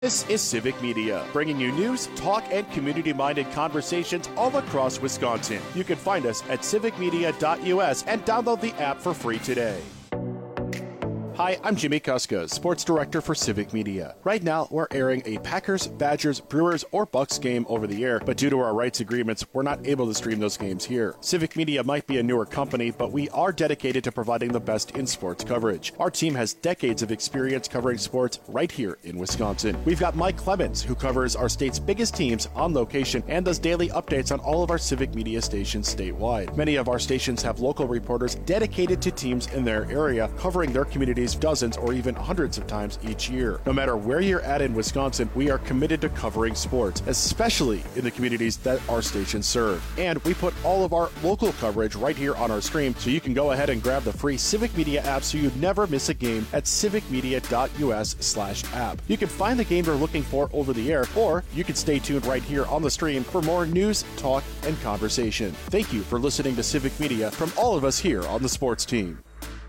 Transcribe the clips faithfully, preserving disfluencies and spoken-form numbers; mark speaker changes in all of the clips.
Speaker 1: This is Civic Media, bringing you news, talk, and community-minded conversations all across Wisconsin. You can find us at civic media dot U S and download the app for free today. Hi, I'm Jimmy Kuska, Sports Director for Civic Media. Right now, we're airing a Packers, Badgers, Brewers, or Bucks game over the air, but due to our rights agreements, we're not able to stream those games here. Civic Media might be a newer company, but we are dedicated to providing the best in sports coverage. Our team has decades of experience covering sports right here in Wisconsin. We've got Mike Clemens, who covers our state's biggest teams on location and does daily updates on all of our Civic Media stations statewide. Many of our stations have local reporters dedicated to teams in their area, covering their communities dozens or even hundreds of times each year. No matter where you're at in Wisconsin, we are committed to covering sports, especially in the communities that our stations serve. And we put all of our local coverage right here on our stream, so you can go ahead and grab the free Civic Media app so you never miss a game at civic media dot U S slash app. You can find the game you're looking for over the air, or you can stay tuned right here on the stream for more news, talk, and conversation. Thank you for listening to Civic Media from all of us here on the sports team.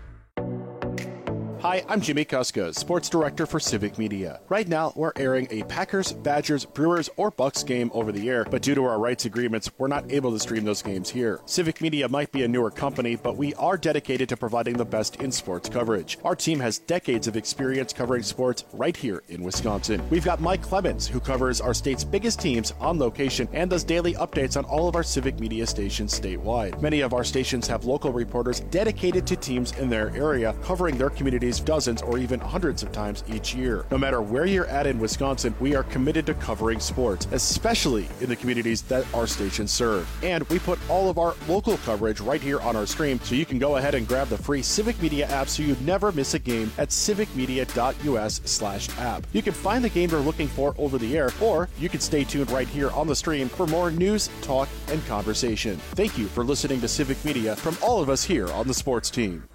Speaker 1: Hi, I'm Jimmy Kuska, Sports Director for Civic Media. Right now, we're airing a Packers, Badgers, Brewers, or Bucks game over the air, but due to our rights agreements, we're not able to stream those games here. Civic Media might be a newer company, but we are dedicated to providing the best in sports coverage. Our team has decades of experience covering sports right here in Wisconsin. We've got Mike Clemens, who covers our state's biggest teams on location and does daily updates on all of our Civic Media stations statewide. Many of our stations have local reporters dedicated to teams in their area, covering their communities dozens or even hundreds of times each year. No matter where you're at in Wisconsin, we are committed to covering sports, especially in the communities that our stations serve. And we put all of our local coverage right here on our stream, so you can go ahead and grab the free Civic Media app so you never miss a game at civic media dot U S slash app. You can find the game you're looking for over the air, or you can stay tuned right here on the stream for more news, talk, and conversation. Thank you for listening to Civic Media from all of us here on the sports team.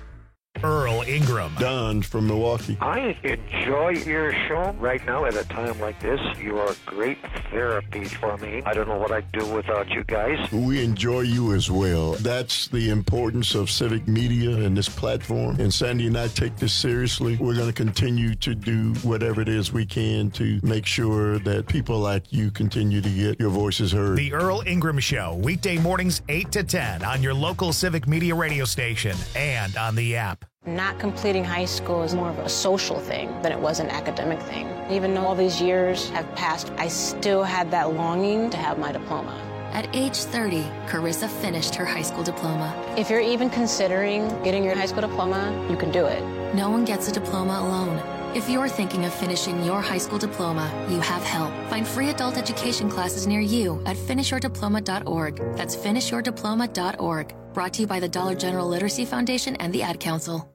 Speaker 2: Earl Ingram.
Speaker 3: Don from Milwaukee.
Speaker 4: I enjoy your show right now at a time like this. You are great therapy for me. I don't know what I'd do without you guys.
Speaker 3: We enjoy you as well. That's the importance of Civic Media and this platform. And Sandy and I take this seriously. We're going to continue to do whatever it is we can to make sure that people like you continue to get your voices heard.
Speaker 2: The Earl Ingram Show, weekday mornings eight to ten on your local Civic Media radio station and on the app.
Speaker 5: Not completing high school is more of a social thing than it was an academic thing. Even though all these years have passed, I still had that longing to have my diploma.
Speaker 6: At age thirty, Carissa finished her high school diploma.
Speaker 5: If you're even considering getting your high school diploma, you can do it.
Speaker 6: No one gets a diploma alone. If you're thinking of finishing your high school diploma, you have help. Find free adult education classes near you at finish your diploma dot org. That's finish your diploma dot org. Brought to you by the Dollar General Literacy Foundation and the Ad Council.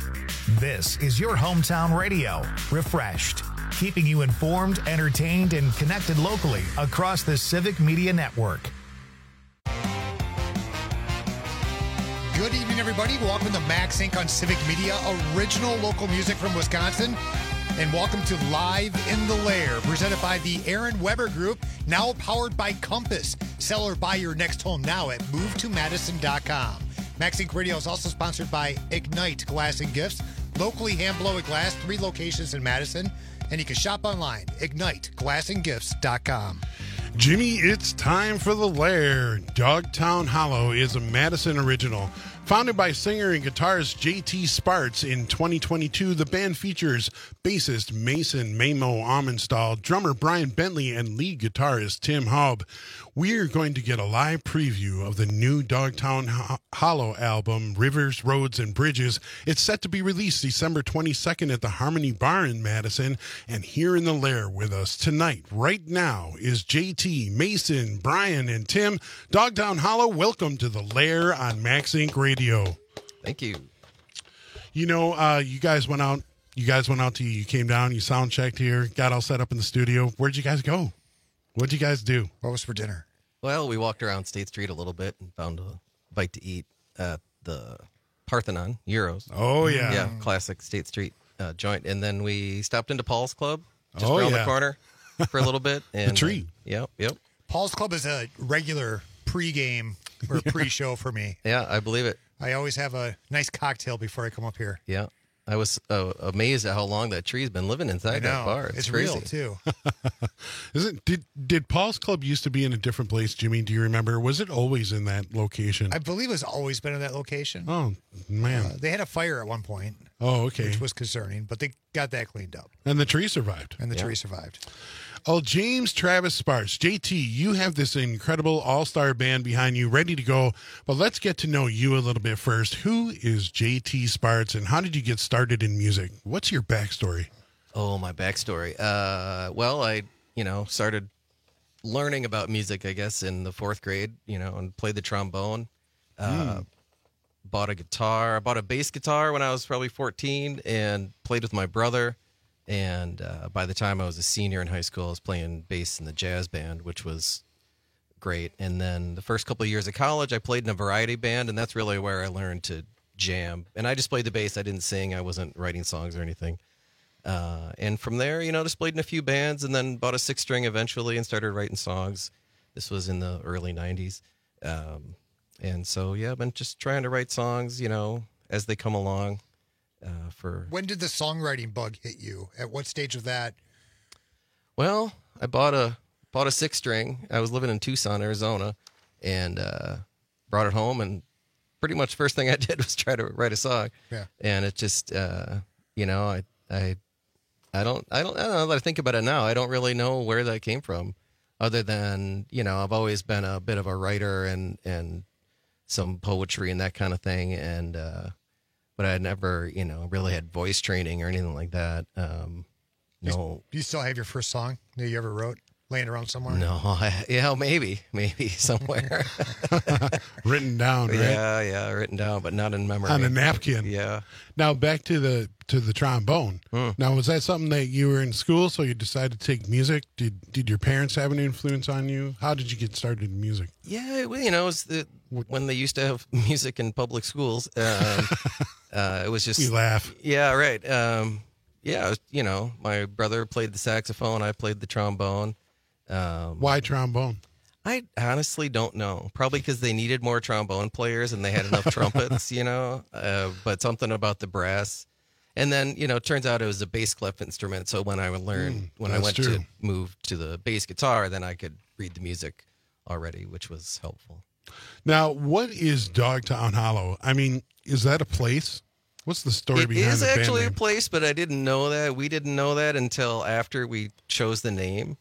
Speaker 2: This is your hometown radio, refreshed, keeping you informed, entertained, and connected locally across the Civic Media Network.
Speaker 7: Good evening, everybody. Welcome to Max Incorporated on Civic Media, original local music from Wisconsin. And welcome to Live in the Lair, presented by the Aaron Weber Group, now powered by Compass. Sell or buy your next home now at move to madison dot com. Max Incorporated Radio is also sponsored by Ignite Glass and Gifts, locally hand-blown glass, three locations in Madison. And you can shop online, ignite glass and gifts dot com.
Speaker 8: Jimmy, it's time for The Lair. Dogtown Hollow is a Madison original. Founded by singer and guitarist J T Sparts in twenty twenty-two, the band features bassist Mason Mamo Amenstall, drummer Brian Bentley, and lead guitarist Tim Haub. We're going to get a live preview of the new Dogtown Hollow album, Rivers, Roads, and Bridges. It's set to be released December twenty-second at the Harmony Bar in Madison. And here in The Lair with us tonight, right now, is J T, Mason, Brian, and Tim. Dogtown Hollow, welcome to The Lair on Max Incorporated Radio.
Speaker 9: Thank you.
Speaker 8: You know, uh, you guys went out. You guys went out to. You came down. You sound checked here. Got all set up in the studio. Where'd you guys go? What'd you guys do?
Speaker 7: What was for dinner?
Speaker 9: Well, we walked around State Street a little bit and found a bite to eat at the Parthenon Euros.
Speaker 8: Oh yeah,
Speaker 9: yeah, classic State Street uh, joint. And then we stopped into Paul's Club just
Speaker 8: oh,
Speaker 9: around
Speaker 8: yeah.
Speaker 9: the corner for a little bit. And,
Speaker 8: the tree.
Speaker 9: Uh, yep, yep.
Speaker 7: Paul's Club is a regular pregame or pre-show for me.
Speaker 9: Yeah, I believe it.
Speaker 7: I always have a nice cocktail before I come up here.
Speaker 9: Yeah. I was uh, amazed at how long that tree's been living inside that bar. It's,
Speaker 7: it's
Speaker 9: crazy.
Speaker 7: real too.
Speaker 8: Isn't did did Paul's Club used to be in a different place, Jimmy? Do you remember? Or was it always in that location?
Speaker 7: I believe it's always been in that location.
Speaker 8: Oh man,
Speaker 7: uh, they had a fire at one point.
Speaker 8: Oh, okay,
Speaker 7: which was concerning, but they got that cleaned up.
Speaker 8: And the tree survived.
Speaker 7: And the
Speaker 9: yeah.
Speaker 7: tree survived.
Speaker 8: Oh, James Travis Sparks. J T, you have this incredible all-star band behind you, ready to go. But let's get to know you a little bit first. Who is J T Sparks, and how did you get started in music? What's your backstory?
Speaker 9: Oh, my backstory. Uh, well, I, you know, started learning about music, I guess, in the fourth grade, you know, and played the trombone. Uh, mm. Bought a guitar. I bought a bass guitar when I was probably fourteen and played with my brother. And uh, by the time I was a senior in high school, I was playing bass in the jazz band, which was great. And then the first couple of years of college, I played in a variety band, and that's really where I learned to jam. And I just played the bass. I didn't sing. I wasn't writing songs or anything. Uh, and from there, you know, just played in a few bands and then bought a six string eventually and started writing songs. This was in the early nineties. Um, and so, yeah, I've been just trying to write songs, you know, as they come along. Uh, for
Speaker 7: when did the songwriting bug hit you? At what stage of that?
Speaker 9: Well, I bought a bought a six string. I was living in Tucson, Arizona, and uh, brought it home. And pretty much first thing I did was try to write a song.
Speaker 7: Yeah.
Speaker 9: And it just, uh, you know, I I I don't I don't I don't know that I think about it now. I don't really know where that came from, other than, you know, I've always been a bit of a writer and and some poetry and that kind of thing, and. Uh, But I never, you know, really had voice training or anything like that. Um, no.
Speaker 7: Do you still have your first song that you ever wrote laying around somewhere?
Speaker 9: No. I, yeah, maybe. Maybe somewhere.
Speaker 8: Written down, right?
Speaker 9: Yeah, yeah, written down, but not in memory.
Speaker 8: On a napkin.
Speaker 9: Yeah.
Speaker 8: Now, back to the to the trombone.
Speaker 9: Hmm.
Speaker 8: Now, was that something that you were in school, so you decided to take music? Did Did your parents have an influence on you? How did you get started in music?
Speaker 9: Yeah, well, you know, it was the, when they used to have music in public schools. Um, uh, it was just...
Speaker 8: You laugh.
Speaker 9: Yeah, right. Um, yeah, it was, you know, my brother played the saxophone. I played the trombone. Um,
Speaker 8: Why trombone?
Speaker 9: I honestly don't know. Probably because they needed more trombone players and they had enough trumpets, you know, uh, but something about the brass. And then, you know, it turns out it was a bass clef instrument. So when I learned, mm, when I went
Speaker 8: true.
Speaker 9: to move to the bass guitar, then I could read the music already, which was helpful.
Speaker 8: Now, what is Dogtown Hollow? I mean, is that a place? What's the story
Speaker 9: it
Speaker 8: behind
Speaker 9: the
Speaker 8: the band
Speaker 9: actually
Speaker 8: name?
Speaker 9: a place, but I didn't know that. We didn't know that until after we chose the name.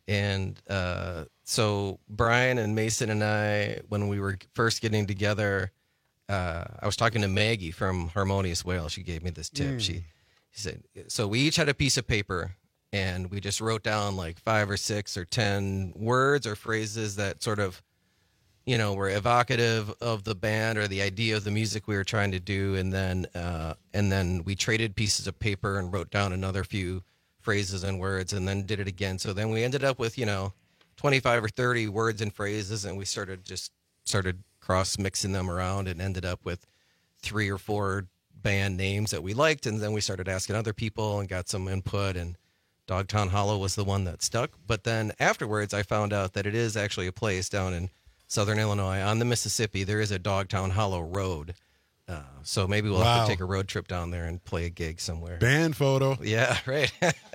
Speaker 9: And uh, so Brian and Mason and I, when we were first getting together, uh, I was talking to Maggie from Harmonious Whale. She gave me this tip.
Speaker 8: Mm.
Speaker 9: She, she said, so we each had a piece of paper and we just wrote down like five or six or ten words or phrases that sort of, you know, were evocative of the band or the idea of the music we were trying to do. And then, uh, and then we traded pieces of paper and wrote down another few phrases and words and then did it again. So then we ended up with, you know, twenty-five or thirty words and phrases, and we started just started cross mixing them around and ended up with three or four band names that we liked. And then we started asking other people and got some input, and Dogtown Hollow was the one that stuck. But then afterwards, I found out that it is actually a place down in Southern Illinois on the Mississippi. There is a Dogtown Hollow Road. Uh, so maybe we'll
Speaker 8: Wow.
Speaker 9: have to take a road trip down there and play a gig somewhere.
Speaker 8: Band photo.
Speaker 9: Yeah, right.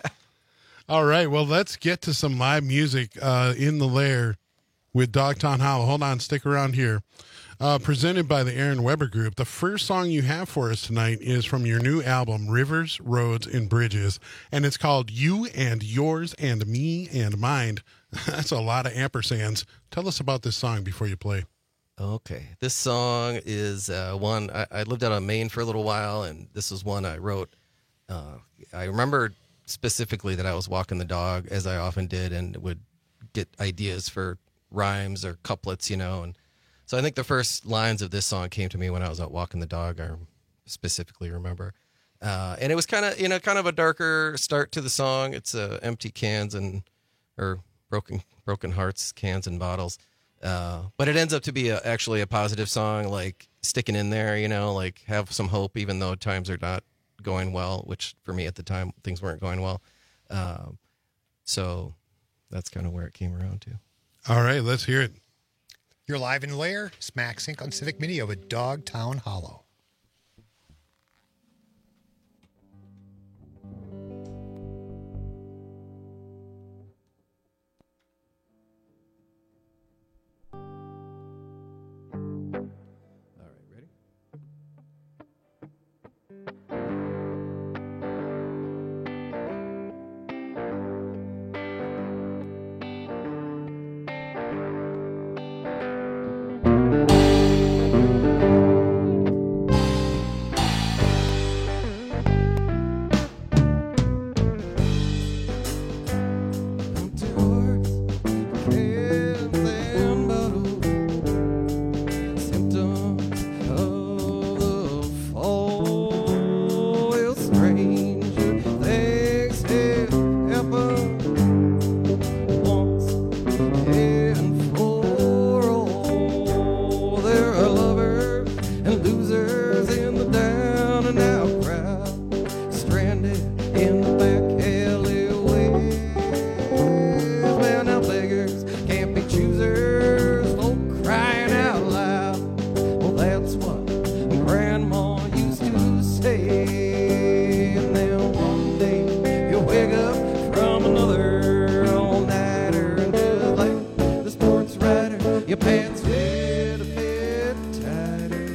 Speaker 8: All right, well, let's get to some live music uh, in the lair with Dogtown Hollow. Hold on, stick around here. Uh, presented by the Aaron Weber Group. The first song you have for us tonight is from your new album, Rivers, Roads, and Bridges, and it's called You and Yours and Me and Mine. That's a lot of ampersands. Tell us about this song before you play.
Speaker 9: Okay. This song is uh, one, I, I lived out in Maine for a little while, and this was one I wrote. Uh, I remember specifically that I was walking the dog, as I often did, and would get ideas for rhymes or couplets, you know. And so I think the first lines of this song came to me when I was out walking the dog, I specifically remember. Uh, and it was kind of, you know, kind of a darker start to the song. It's uh, empty cans and, or broken, broken hearts, cans and bottles. Uh, but it ends up to be a, actually a positive song, like sticking in there, you know, like have some hope, even though times are not going well, which for me at the time, things weren't going well. Um, so that's kind of where it came around to.
Speaker 8: All right, let's hear it.
Speaker 7: You're live in the lair, Smack Sync on Civic Media with Dogtown Hollow.
Speaker 10: your pants fit a bit tighter.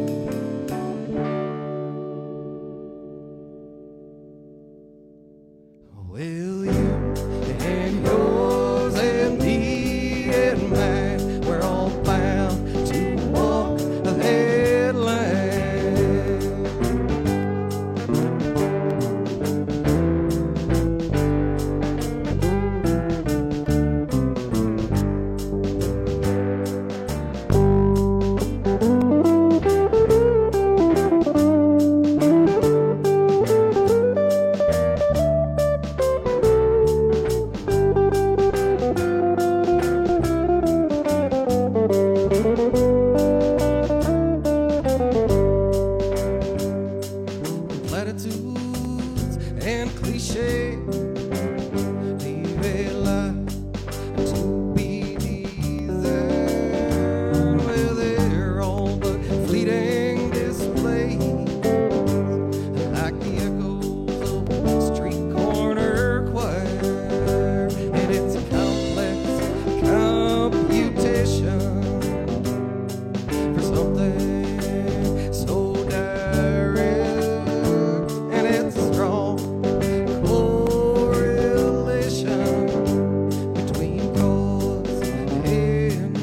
Speaker 10: Well, you and yours and me and mine, we're all bound to walk that line. Platitudes and cliches leave a lot to be desired. Well, they're all but fleeting displays, like the echoes of street corner choir. And it's a complex computation for something so direct, and it's a strong correlation between cause and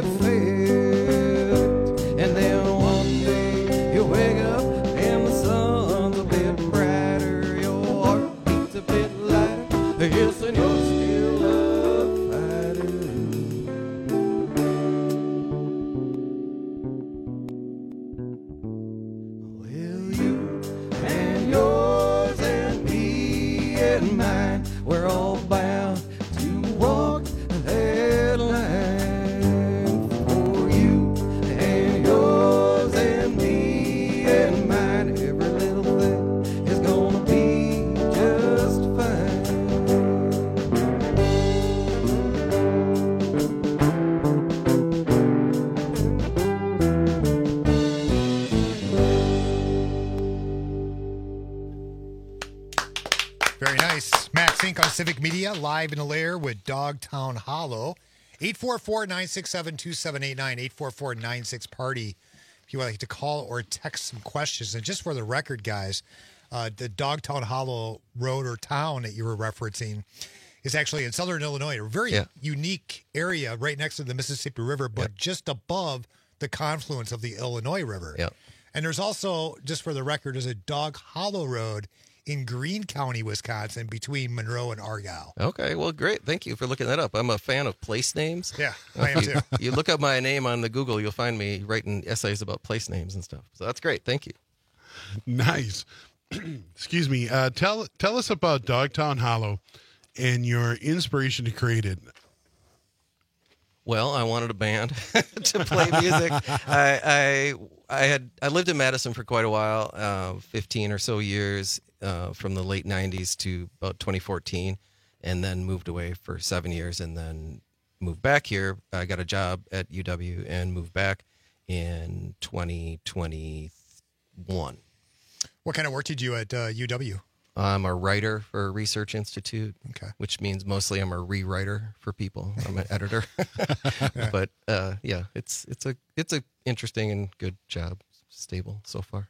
Speaker 10: effect. And then one day you wake up and the sun's a bit brighter, your heart beats a bit lighter, yes, and you're still a fighter. Well, you and yours and me and mine, we're all bound to walk that line. For you and yours and me and mine, every little thing is gonna be just fine.
Speaker 7: Very nice. Matt Sink on Civic Media, live in the lair with Dogtown Hollow. eight four four, nine six seven, two seven eight nine, eight four four, nine six, party. If you would like to call or text some questions. And just for the record, guys, uh, the Dogtown Hollow road or town that you were referencing is actually in southern Illinois, a very
Speaker 9: Yeah.
Speaker 7: unique area right next to the Mississippi River, but
Speaker 9: Yeah.
Speaker 7: just above the confluence of the Illinois River.
Speaker 9: Yeah.
Speaker 7: And there's also, just for the record, there's a Dog Hollow Road in Greene County, Wisconsin, between Monroe and Argyle.
Speaker 9: Okay, well, great. Thank you for looking that up. I'm a fan of place names.
Speaker 7: Yeah, I am
Speaker 9: you,
Speaker 7: too.
Speaker 9: you look up my name on the Google, you'll find me writing essays about place names and stuff. So that's great. Thank you.
Speaker 8: Nice. Excuse me. Uh, tell tell us about Dogtown Hollow and your inspiration to create it.
Speaker 9: Well, I wanted a band to play music. I, I I had I lived in Madison for quite a while, uh, fifteen or so years, uh, from the late nineties to about twenty fourteen, and then moved away for seven years, and then moved back here. I got a job at U W and moved back in twenty twenty-one.
Speaker 7: What kind of work did you do at uh, U W?
Speaker 9: I'm a writer for a research institute,
Speaker 7: Okay.
Speaker 9: which means mostly I'm a rewriter for people. I'm an editor, but uh, yeah, it's it's a it's a interesting and good job, stable so far.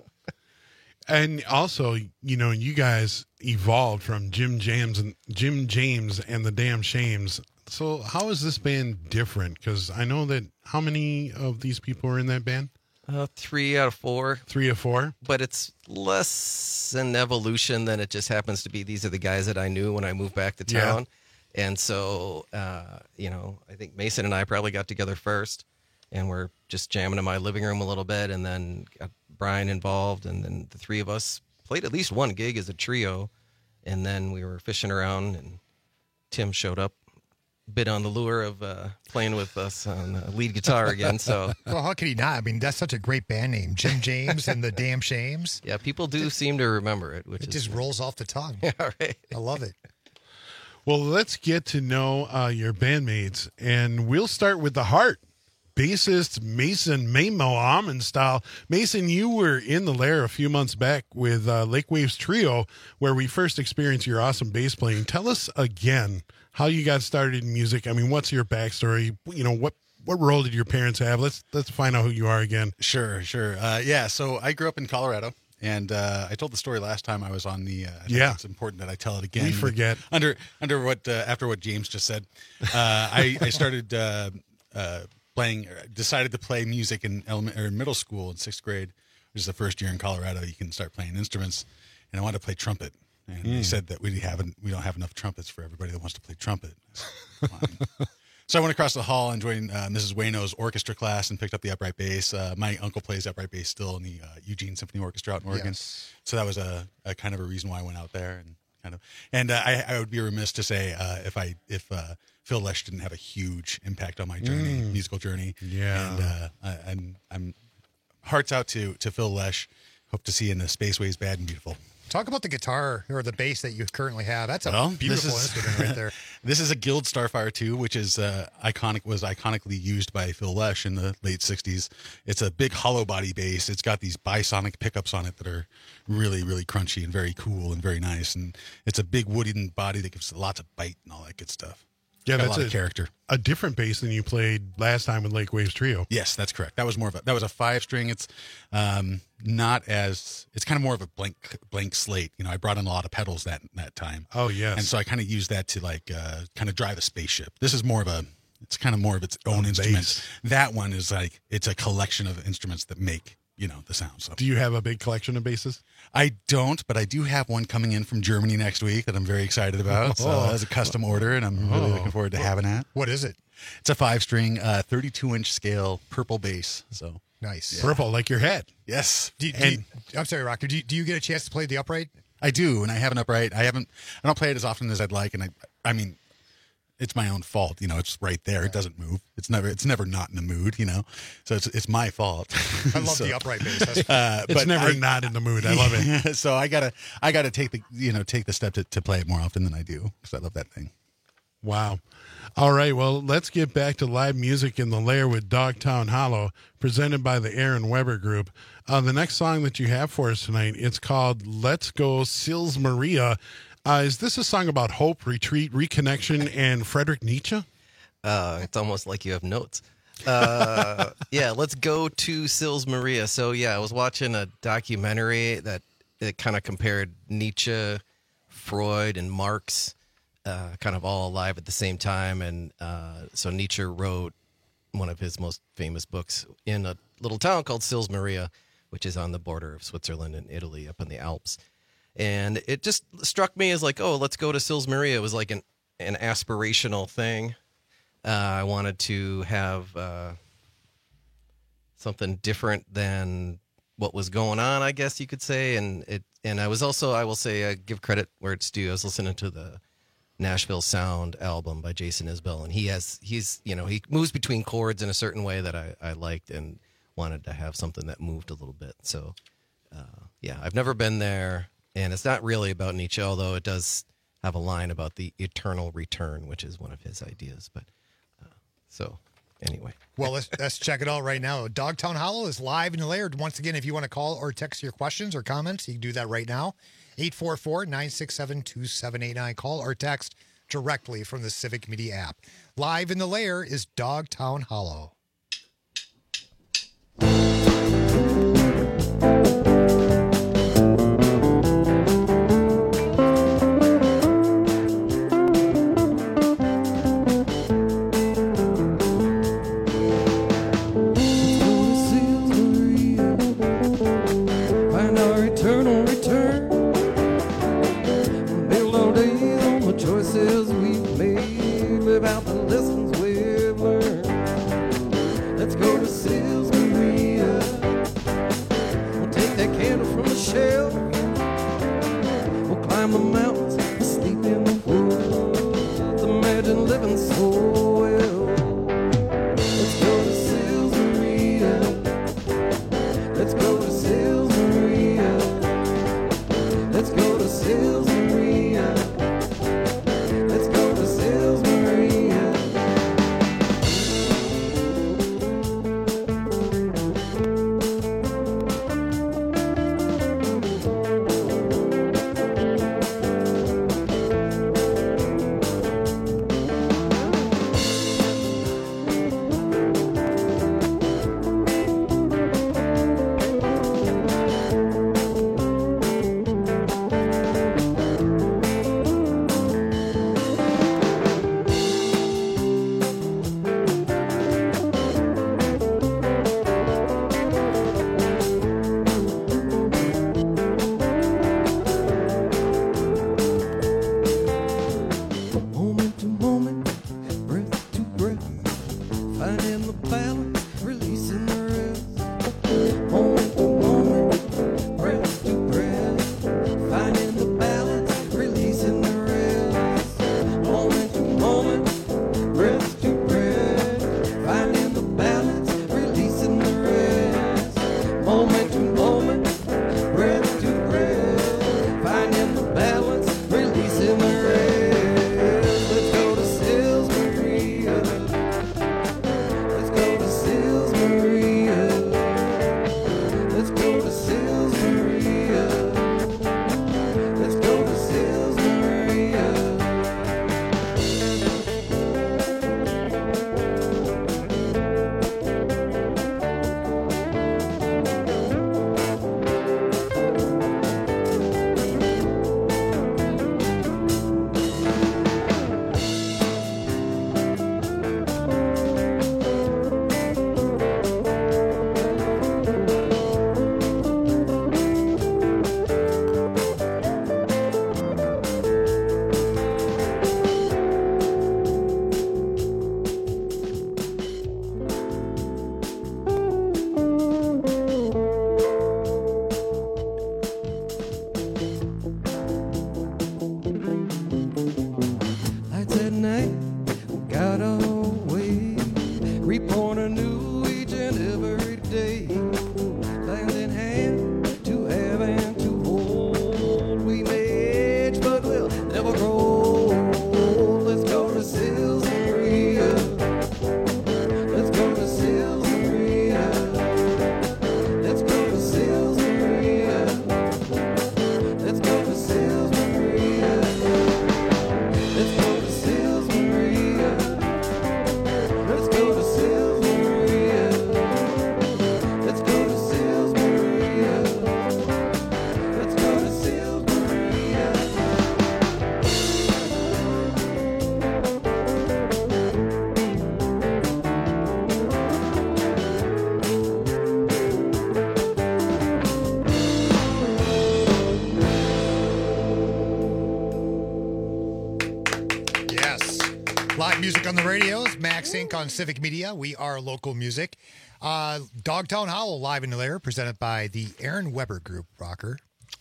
Speaker 8: And also, you know, you guys evolved from Jim James and Jim James and the Damn Shames. So how is this band different? Because I know that how many of these people are in that band?
Speaker 9: Uh, three out of four,
Speaker 8: Three or four?
Speaker 9: but it's less an evolution than it just happens to be. These are the guys that I knew when I moved back to
Speaker 8: Yeah.
Speaker 9: town, and so uh, you know, I think Mason and I probably got together first, and we're just jamming in my living room a little bit, and then got Brian involved, and then the three of us played at least one gig as a trio, and then we were fishing around, and Tim showed up, bit on the lure of uh, playing with us on uh, lead guitar again. So
Speaker 7: Well, how could he not? I mean, that's such a great band name, Jim James and the Damn Shames.
Speaker 9: yeah, people do seem to remember it, which
Speaker 7: It
Speaker 9: is
Speaker 7: just rolls off the tongue.
Speaker 9: yeah, right.
Speaker 7: I love it.
Speaker 8: Well, let's get to know uh, your bandmates, and we'll start with the heart. Bassist Mason Mamo Almond style. Mason, you were in the lair a few months back with uh, Lake Waves Trio, where we first experienced your awesome bass playing. Tell us again how you got started in music. I mean, what's your backstory? You know, what what role did your parents have? Let's let's find out who you are again.
Speaker 11: Sure, sure. Uh, yeah, so I grew up in Colorado, and uh, I told the story last time I was on the. Uh, I think
Speaker 8: yeah,
Speaker 11: it's important that I tell it again.
Speaker 8: We forget
Speaker 11: under under what uh, after what James just said. Uh, I I started uh, uh, playing. Decided to play music in element or in middle school in sixth grade, which is the first year in Colorado you can start playing instruments, and I wanted to play trumpet. And mm. they said that we haven't we don't have enough trumpets for everybody that wants to play trumpet. So I went across the hall and joined uh, Missus Wayno's orchestra class and picked up the upright bass. Uh, my uncle plays upright bass still in the uh, Eugene Symphony Orchestra out in Oregon. Yes. So that was a, a kind of a reason why I went out there and kind of. And uh, I, I would be remiss to say uh, if I if uh, Phil Lesh didn't have a huge impact on my journey, mm. musical journey.
Speaker 8: Yeah.
Speaker 11: And uh, I, I'm I'm hearts out to to Phil Lesh. Hope to see you in the Spaceways Bad and Beautiful.
Speaker 7: Talk about the guitar or the bass that you currently have. That's a
Speaker 11: well,
Speaker 7: beautiful
Speaker 11: is,
Speaker 7: instrument right there.
Speaker 11: This is a Guild Starfire two, which is uh, iconic. Was iconically used by Phil Lesh in the late sixties. It's a big hollow body bass. It's got these bisonic pickups on it that are really, really crunchy and very cool and very nice. And it's a big wooden body that gives lots of bite and all that good stuff.
Speaker 8: Yeah,
Speaker 11: got
Speaker 8: that's
Speaker 11: a lot
Speaker 8: a,
Speaker 11: of character.
Speaker 8: A different bass than you played last time with Lake Waves Trio.
Speaker 11: Yes, that's correct. That was more of a that was a five string. It's um, not as it's kind of more of a blank blank slate. You know, I brought in a lot of pedals that that time.
Speaker 8: Oh yes,
Speaker 11: and so I kind of used that to like uh, kind of drive a spaceship. This is more of a it's kind of more of its own instrument.
Speaker 8: Bass.
Speaker 11: That one is like it's a collection of instruments that make you know the sound. So,
Speaker 8: do you have a big collection of basses?
Speaker 11: I don't, but I do have one coming in from Germany next week that I'm very excited about. So
Speaker 8: Oh.
Speaker 11: that's a custom order, and I'm really
Speaker 8: Oh.
Speaker 11: looking forward to having that.
Speaker 7: What is it?
Speaker 11: It's a five string, uh, thirty-two inch scale purple bass. So
Speaker 7: nice,
Speaker 11: yeah.
Speaker 8: Purple like your head.
Speaker 11: Yes.
Speaker 7: Do you, do you, I'm sorry, Rocker. Do you, do you get a chance to play the upright?
Speaker 11: I do, and I have an upright. I haven't. I don't play it as often as I'd like, and I. I mean, it's my own fault. You know, it's right there. It doesn't move. It's never. It's never not in the mood. You know, so it's it's my fault.
Speaker 7: I love
Speaker 11: so,
Speaker 7: the upright bass. That's
Speaker 11: uh,
Speaker 8: It's
Speaker 11: but
Speaker 8: never
Speaker 11: I-
Speaker 8: not in the mood. I love it.
Speaker 11: so I gotta I gotta take the you know take the step to, to play it more often than I do because I love that thing.
Speaker 8: Wow. All right. Well, let's get back to live music in the Lair with Dogtown Hollow, presented by the Aaron Weber Group. Uh, the next song that you have for us tonight, it's called "Let's Go Sils Maria." Uh, is this a song about hope, retreat, reconnection, and Friedrich Nietzsche?
Speaker 9: Uh, it's almost like you have notes. Uh, yeah, let's go to Sils Maria. So yeah, I was watching a documentary that it kind of compared Nietzsche, Freud, and Marx, uh, kind of all alive at the same time. And uh, so Nietzsche wrote one of his most famous books in a little town called Sils Maria, which is on the border of Switzerland and Italy, up in the Alps. And it just struck me as like, oh, let's go to Sils Maria. It was like an an aspirational thing. Uh, I wanted to have uh, something different than what was going on, I guess you could say. And it, and I was also, I will say, I give credit where it's due. I was listening to the Nashville Sound album by Jason Isbell, and he has, he's, you know, he moves between chords in a certain way that I, I liked and wanted to have something that moved a little bit. So, uh, yeah, I've never been there, and it's not really about Nietzsche, although it does have a line about the eternal return, which is one of his ideas. But So, anyway.
Speaker 7: Well, let's, let's check it out right now. Dogtown Hollow is live in the Lair. Once again, if you want to call or text your questions or comments, you can do that right now. eight four four, nine six seven, two seven eight nine. Call or text directly from the Civic Media app. Live in the Lair is Dogtown Hollow.
Speaker 10: Find our eternal return. Build our days on the choices we've made. Live out the lessons we've learned. Let's go to Sils Maria. We'll take that candle from the shelf. We'll climb the mountains and sleep in the woods. Imagine living so well. Let's go to Sils Maria. Let's go to Sils Maria. Let's go to Sils Maria. Let's go to Sils Maria.
Speaker 7: Live music on the radios. Max Inc on Civic Media. We are local music. Uh, Dogtown Hollow live in the lair, presented by the Aaron Weber Group. Rocker.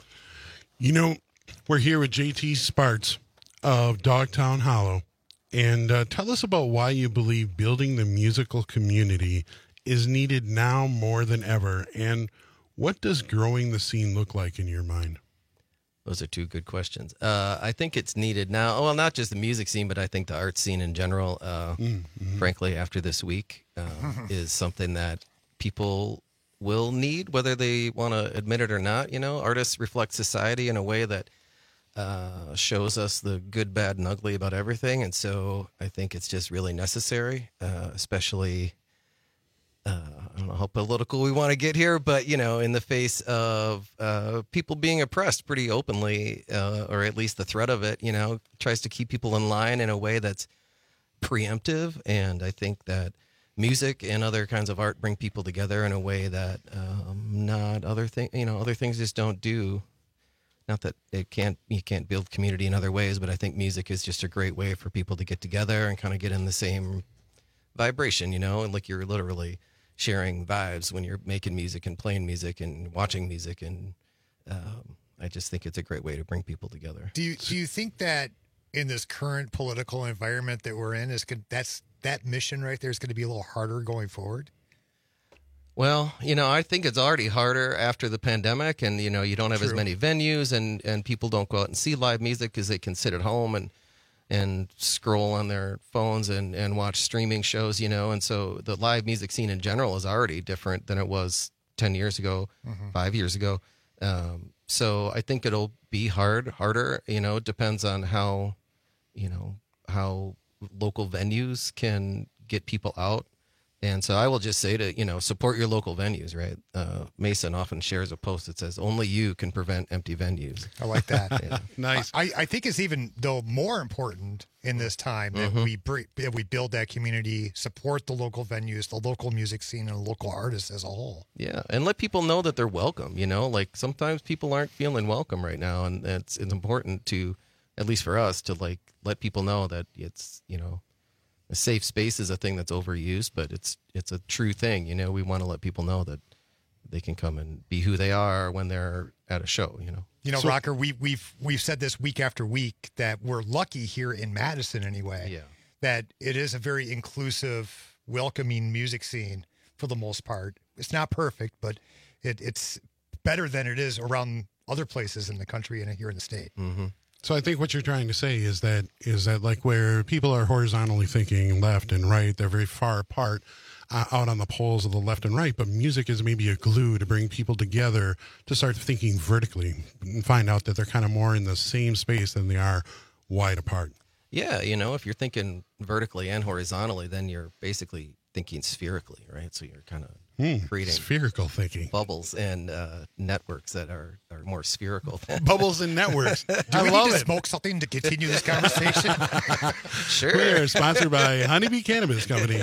Speaker 8: You know, we're here with J T Sparts of Dogtown Hollow. And uh, tell us about why you believe building the musical community is needed now more than ever. And what does growing the scene look like in your mind?
Speaker 9: Those are two good questions. Uh, I think it's needed now. Well, not just the music scene, but I think the art scene in general, uh, mm-hmm. frankly, after this week, uh, is something that people will need, whether they want to admit it or not. You know, artists reflect society in a way that uh, shows us the good, bad, and ugly about everything. And so I think it's just really necessary, uh, especially, uh, I don't know how political we want to get here, but, you know, in the face of uh, people being oppressed pretty openly, uh, or at least the threat of it, you know, tries to keep people in line in a way that's preemptive. And I think that music and other kinds of art bring people together in a way that um, not other thing, you know, other things just don't do. Not that it can't, you can't build community in other ways, but I think music is just a great way for people to get together and kind of get in the same vibration, you know, and like you're literally sharing vibes when you're making music and playing music and watching music. And um, I just think it's a great way to bring people together.
Speaker 7: Do you, do you think that in this current political environment that we're in, is that's that mission right there is going to be a little harder going forward?
Speaker 9: Well, you know, I think it's already harder after the pandemic, and, you know, you don't have
Speaker 7: True.
Speaker 9: as many venues, and, and people don't go out and see live music because they can sit at home and and scroll on their phones and, and watch streaming shows, you know. And so the live music scene in general is already different than it was ten years ago, mm-hmm. five years ago. Um, so I think it'll be hard, harder, you know, it depends on how, you know, how local venues can get people out. And so I will just say to, you know, support your local venues, right? Uh, Mason often shares a post that says, only you can prevent empty venues.
Speaker 7: I like that.
Speaker 9: Yeah.
Speaker 8: Nice.
Speaker 7: I, I think it's even, though, more important in this time that
Speaker 9: Mhm.
Speaker 7: we br- that we build that community, support the local venues, the local music scene, and local artists as a whole.
Speaker 9: Yeah, and let people know that they're welcome, you know? Like, sometimes people aren't feeling welcome right now, and it's, it's important to, at least for us, to, like, let people know that it's, you know, a safe space is a thing that's overused, but it's it's a true thing. You know, we want to let people know that they can come and be who they are when they're at a show, you know.
Speaker 7: You know,
Speaker 8: So-
Speaker 7: Rocker, we, we've we've said this week after week that we're lucky here in Madison anyway,
Speaker 9: Yeah.
Speaker 7: that it is a very inclusive, welcoming music scene for the most part. It's not perfect, but it, it's better than it is around other places in the country and here in the state.
Speaker 9: Mm-hmm.
Speaker 8: So I think what you're trying to say is that is that like where people are horizontally thinking left and right, they're very far apart uh, out on the poles of the left and right, but music is maybe a glue to bring people together to start thinking vertically and find out that they're kind of more in the same space than they are wide apart.
Speaker 9: Yeah, you know, if you're thinking vertically and horizontally, then you're basically thinking spherically, right? So you're kind of
Speaker 8: Hmm,
Speaker 9: creating
Speaker 8: spherical thinking.
Speaker 9: bubbles and uh, networks that are, are more spherical. Than
Speaker 8: Bubbles and networks.
Speaker 7: Do
Speaker 8: I
Speaker 7: we
Speaker 8: love
Speaker 7: need to
Speaker 8: it.
Speaker 7: smoke something to continue this conversation?
Speaker 9: Sure.
Speaker 8: We are sponsored by Honeybee Cannabis Company.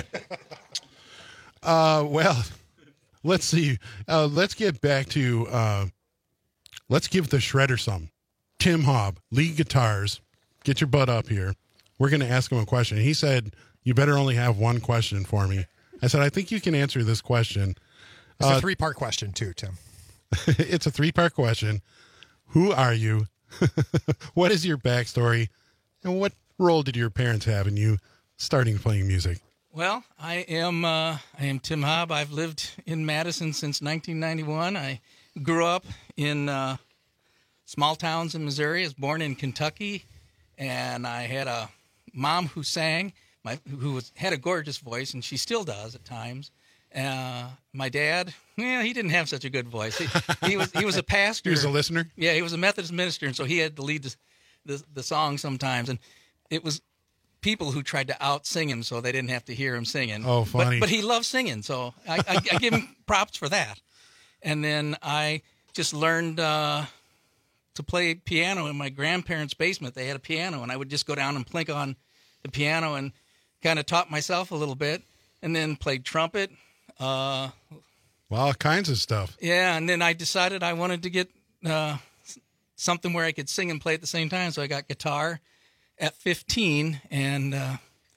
Speaker 8: Uh, well, let's see. Uh, let's get back to, uh, let's give the shredder some. Tim Hobb, lead guitars. Get your butt up here. We're going to ask him a question. He said, you better only have one question for me. I said, I think you can answer this question.
Speaker 7: It's
Speaker 8: Uh,
Speaker 7: a three-part question, too, Tim.
Speaker 8: it's a three-part question. Who are you? What is your backstory? And what role did your parents have in you starting playing music?
Speaker 12: Well, I am uh, I am Tim Hobb. I've lived in Madison since nineteen ninety-one. I grew up in uh, small towns in Missouri. I was born in Kentucky, and I had a mom who sang, my who was, had a gorgeous voice, and she still does at times. Uh, my dad, well, he didn't have such a good voice. He, he was he was a pastor.
Speaker 8: He was a listener?
Speaker 12: Yeah, he was a Methodist minister, and so he had to lead the the, the song sometimes, and it was people who tried to out sing him so they didn't have to hear him singing.
Speaker 8: Oh, funny.
Speaker 12: But, but he loved singing, so I, I, I give him props for that. And then I just learned uh, to play piano in my grandparents' basement. They had a piano, and I would just go down and plink on the piano and kind of taught myself a little bit, and then played trumpet. Uh,
Speaker 8: Well, all kinds of stuff.
Speaker 12: yeah, and then I decided I wanted to get uh, something where I could sing and play at the same time, so I got guitar at fifteen, and uh,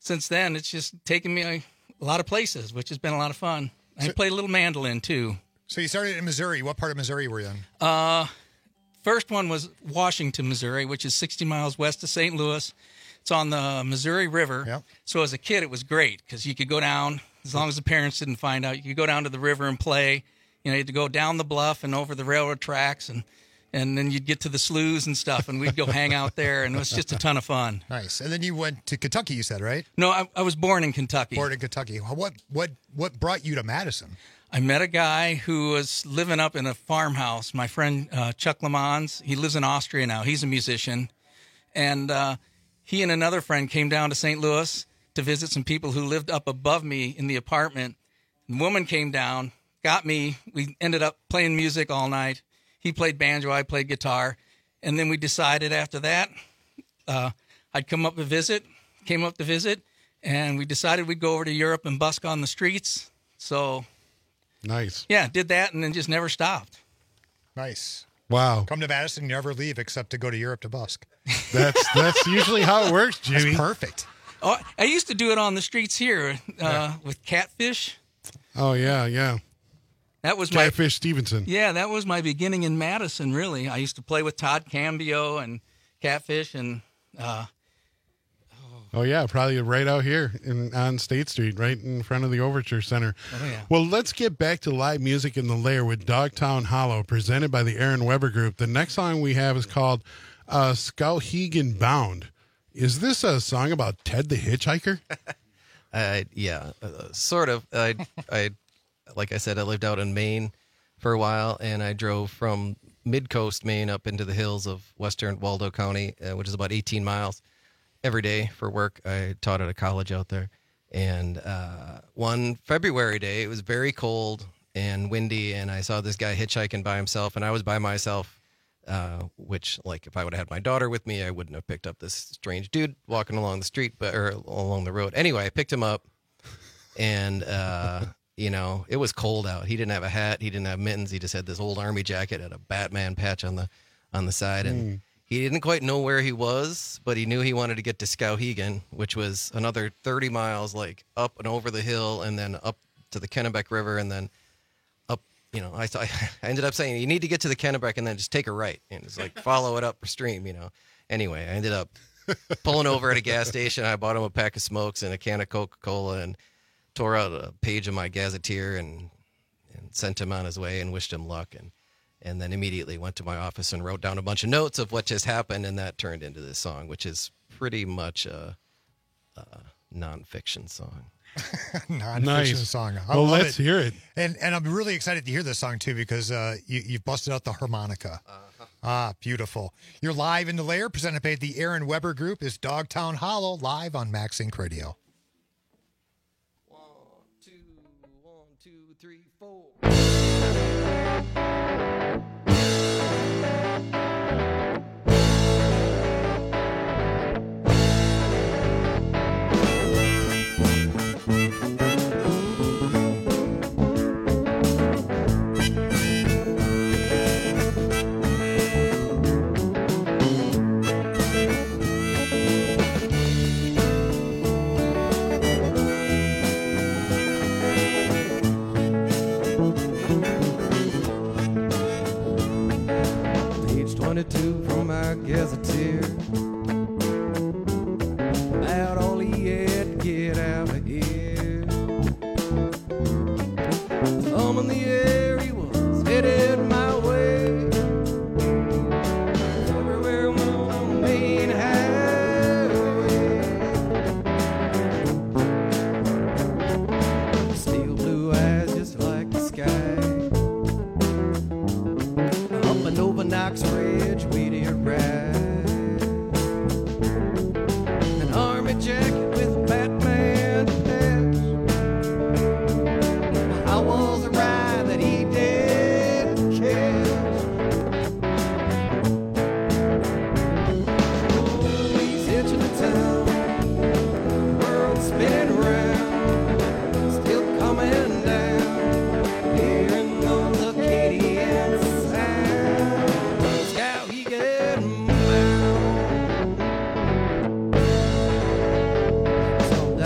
Speaker 12: since then, it's just taken me a, a lot of places, which has been a lot of fun. I so, played a little mandolin, too.
Speaker 7: So you started in Missouri. What part of Missouri were you in?
Speaker 12: Uh, first one was Washington, Missouri, which is sixty miles west of Saint Louis. It's on the Missouri River.
Speaker 7: Yep.
Speaker 12: So as a kid, it was great because you could go down, as long as the parents didn't find out, you could go down to the river and play. You know, you had to go down the bluff and over the railroad tracks, and, and then you'd get to the sloughs and stuff, and we'd go hang out there, and it was just a ton of fun.
Speaker 7: Nice. And then you went to Kentucky, you said, right?
Speaker 12: No, I, I was born in Kentucky.
Speaker 7: Born in Kentucky. What what what brought you to Madison?
Speaker 12: I met a guy who was living up in a farmhouse. My friend uh, Chuck Lamons, he lives in Austria now. He's a musician. And uh, he and another friend came down to Saint Louis to visit some people who lived up above me in the apartment. The woman came down, got me. We ended up playing music all night. He played banjo, I played guitar. And then we decided after that uh, I'd come up to visit, came up to visit, and we decided we'd go over to Europe and busk on the streets. So...
Speaker 8: Nice.
Speaker 12: Yeah, did that and then just never stopped.
Speaker 7: Nice.
Speaker 8: Wow.
Speaker 7: Come to Madison, never leave except to go to Europe to busk.
Speaker 8: That's that's usually how it works, Jimmy.
Speaker 7: That's perfect.
Speaker 12: Oh, I used to do it on the streets here uh,
Speaker 7: yeah.
Speaker 12: with Catfish.
Speaker 8: Oh, yeah, yeah.
Speaker 12: That was
Speaker 8: Catfish
Speaker 12: my,
Speaker 8: Stevenson.
Speaker 12: Yeah, that was my beginning in Madison, really. I used to play with Todd Cambio and Catfish and... Uh,
Speaker 8: Oh, yeah, probably right out here in, on State Street, right in front of the Overture Center.
Speaker 12: Oh, yeah.
Speaker 8: Well, let's get back to live music in the Lair with Dogtown Hollow, presented by the Aaron Weber Group. The next song we have is called uh, Skowhegan Bound. Is this a song about Ted the Hitchhiker?
Speaker 9: uh, yeah, uh, sort of. I, I, like I said, I lived out in Maine for a while, and I drove from mid-coast Maine up into the hills of western Waldo County, uh, which is about eighteen miles. Every day for work. I taught at a college out there. And uh, one February day, it was very cold and windy, and I saw this guy hitchhiking by himself, and I was by myself, uh, which, like, if I would have had my daughter with me, I wouldn't have picked up this strange dude walking along the street, but or along the road. Anyway, I picked him up, and, uh, you know, it was cold out. He didn't have a hat. He didn't have mittens. He just had this old army jacket, had a Batman patch on the on the side, and... Mm. He didn't quite know where he was, but he knew he wanted to get to Skowhegan, which was another thirty miles, like up and over the hill, and then up to the Kennebec River, and then up. You know, I, I ended up saying you need to get to the Kennebec and then just take a right, and it's like follow it up stream. You know. Anyway, I ended up pulling over at a gas station. I bought him a pack of smokes and a can of Coca-Cola, and tore out a page of my gazetteer and and sent him on his way and wished him luck. And. And then immediately went to my office and wrote down a bunch of notes of what just happened, and that turned into this song, which is pretty much a, a nonfiction song.
Speaker 7: nonfiction
Speaker 8: nice.
Speaker 7: song. I
Speaker 8: well,
Speaker 7: love
Speaker 8: let's
Speaker 7: it.
Speaker 8: hear it.
Speaker 7: And and I'm really excited to hear this song, too, because uh, you, you've busted out the harmonica. Uh-huh. Ah, beautiful. You're live in the Lair, presented by the Aaron Weber Group. Is Dogtown Hollow live on MaxSync Radio.
Speaker 9: One, two, one, two, three, four.
Speaker 10: twenty-two from my gazetteer. About all he had to get out of here. Thumb in the air, he was headed my way. Everywhere on the main highway. Steel blue eyes just like the sky. Up and over Knox Ridge, we did ride. An army jacket with a Batman patch. I was a ride that he did catch. Oh, he's hitching to town, the world's spinning around, still coming down, hearing those Acadian sounds. Skowhegan bound.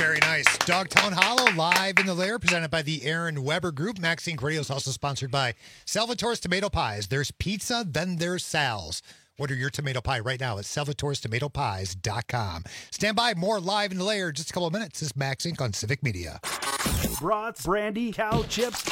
Speaker 7: Very nice. Dogtown Hollow, live in the lair, presented by the Aaron Weber Group. Max Inc Radio is also sponsored by Salvatore's Tomato Pies. There's pizza, then there's Sal's. Order your tomato pie right now at salvatores tomato pies dot com. Stand by, more live in the lair in just a couple of minutes. This is Max Inc on Civic Media.
Speaker 13: Brats, brandy, cow chips,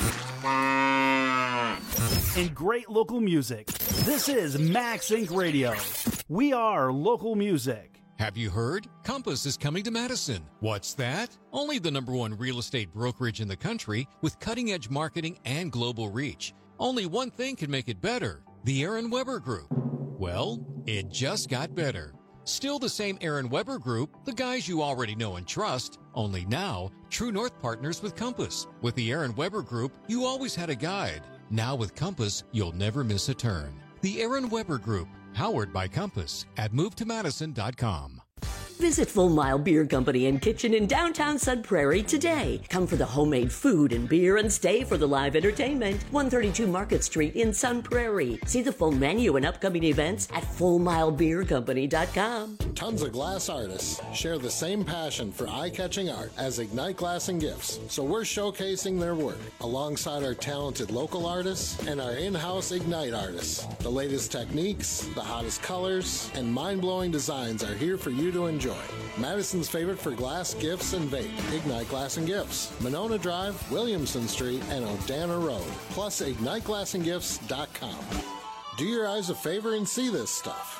Speaker 13: and great local music. This is Max Inc Radio. We are local music.
Speaker 14: Have you heard? Compass is coming to Madison. What's that? Only the number one real estate brokerage in the country with cutting-edge marketing and global reach. Only one thing can make it better. The Aaron Weber Group. Well, it just got better. Still the same Aaron Weber Group, the guys you already know and trust, only now, True North partners with Compass. With the Aaron Weber Group, you always had a guide. Now with Compass, you'll never miss a turn. The Aaron Weber Group, powered by Compass at move to madison dot com.
Speaker 15: Visit Full Mile Beer Company and Kitchen in downtown Sun Prairie today. Come for the homemade food and beer and stay for the live entertainment. one thirty-two Market Street in Sun Prairie. See the full menu and upcoming events at full mile beer company dot com.
Speaker 16: Tons of glass artists share the same passion for eye-catching art as Ignite Glass and Gifts, so we're showcasing their work alongside our talented local artists and our in-house Ignite artists. The latest techniques, the hottest colors, and mind-blowing designs are here for you to enjoy. Madison's favorite for glass, gifts, and vape. Ignite Glass and Gifts. Monona Drive, Williamson Street, and Odana Road. Plus ignite glass and gifts dot com. Do your eyes a favor and see this stuff.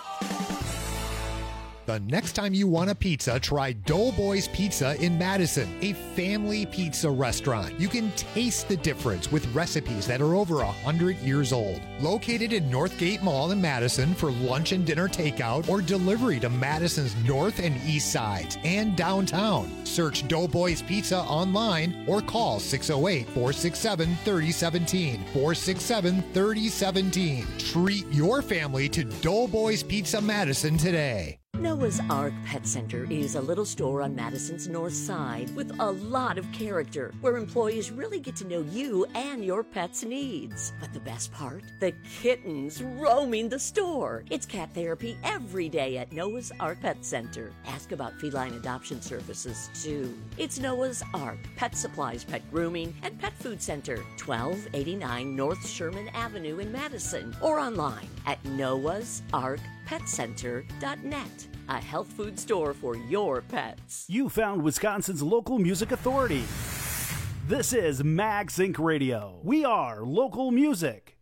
Speaker 7: The next time you want a pizza, try Doughboys Pizza in Madison, a family pizza restaurant. You can taste the difference with recipes that are over one hundred years old. Located in Northgate Mall in Madison for lunch and dinner takeout or delivery to Madison's north and east sides and downtown. Search Doughboys Pizza online or call six oh eight, four six seven, three oh one seven, four six seven, three oh one seven. Treat your family to Doughboys Pizza Madison today.
Speaker 15: Noah's Ark Pet Center is a little store on Madison's north side with a lot of character, where employees really get to know you and your pet's needs. But the best part? The kittens roaming the store. It's cat therapy every day at Noah's Ark Pet Center. Ask about feline adoption services, too. It's Noah's Ark Pet Supplies, Pet Grooming, and Pet Food Center, twelve eighty-nine North Sherman Avenue in Madison, or online at noahs ark pet center dot net. A health food store for your pets.
Speaker 13: You found Wisconsin's local music authority. This is Max Inc Radio. We are local music.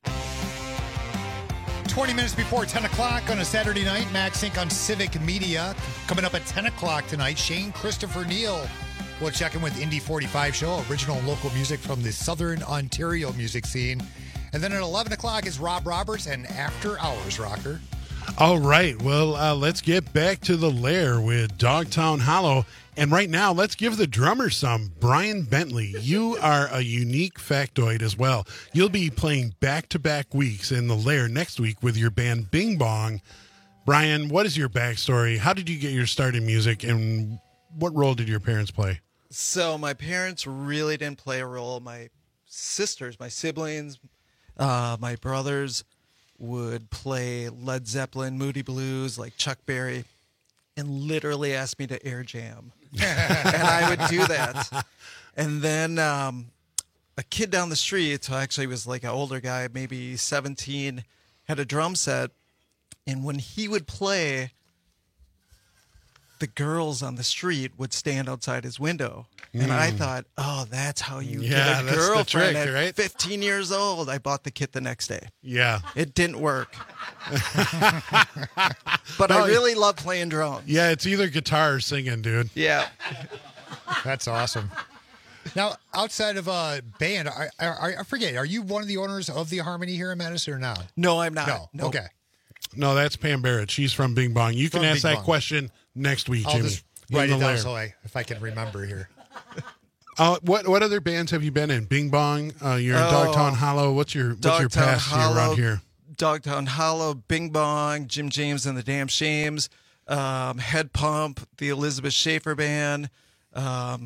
Speaker 7: twenty minutes before ten o'clock on a Saturday night, Max Inc on Civic Media. Coming up at ten o'clock tonight, Shane Christopher Neal will check in with Indy forty-five show, original local music from the Southern Ontario music scene. And then at eleven o'clock is Rob Roberts and After Hours Rocker.
Speaker 8: All right. Well, uh, let's get back to the lair with Dogtown Hollow. And right now, let's give the drummer some. Brian Bentley, you are a unique factoid as well. You'll be playing back-to-back weeks in the lair next week with your band Bing Bong. Brian, what is your backstory? How did you get your start in music, and what role did your parents play?
Speaker 17: So my parents really didn't play a role. My sisters, my siblings, uh, my brothers would play Led Zeppelin, Moody Blues, like Chuck Berry, and literally ask me to air jam. And I would do that. And then um, a kid down the street, who actually was like an older guy, maybe seventeen, had a drum set. And when he would play, the girls on the street would stand outside his window. And
Speaker 8: Mm.
Speaker 17: I thought, oh, that's how you
Speaker 8: Yeah,
Speaker 17: get a
Speaker 8: that's the
Speaker 17: girlfriend
Speaker 8: trick,
Speaker 17: at
Speaker 8: right?
Speaker 17: fifteen years old. I bought the kit the next day.
Speaker 8: Yeah.
Speaker 17: It didn't work. But
Speaker 8: No,
Speaker 17: I really love playing drums.
Speaker 8: Yeah, it's either guitar or singing, dude.
Speaker 17: Yeah.
Speaker 7: That's awesome. Now, outside of a band, I, I, I forget, are you one of the owners of the Harmony here in Madison or not?
Speaker 17: No, I'm not.
Speaker 7: No.
Speaker 17: No.
Speaker 7: Okay.
Speaker 8: No, that's Pam Barrett. She's from Bing Bong. You can
Speaker 7: From
Speaker 8: ask
Speaker 7: Bing
Speaker 8: that
Speaker 7: Bong.
Speaker 8: question next week,
Speaker 7: I'll
Speaker 8: Jimmy.
Speaker 7: just
Speaker 8: in
Speaker 7: write
Speaker 8: the
Speaker 7: it down
Speaker 8: lair.
Speaker 7: so I, if I can remember here.
Speaker 8: Uh, what what other bands have you been in? Bing Bong. Uh, you're in
Speaker 17: Oh,
Speaker 8: Dogtown Hollow. What's your what's your
Speaker 17: Dogtown
Speaker 8: past here
Speaker 17: Hollow,
Speaker 8: around here?
Speaker 17: Dogtown Hollow, Bing Bong, Jim James and the Damn Shames, um, Head Pump, the Elizabeth Schaefer Band, um,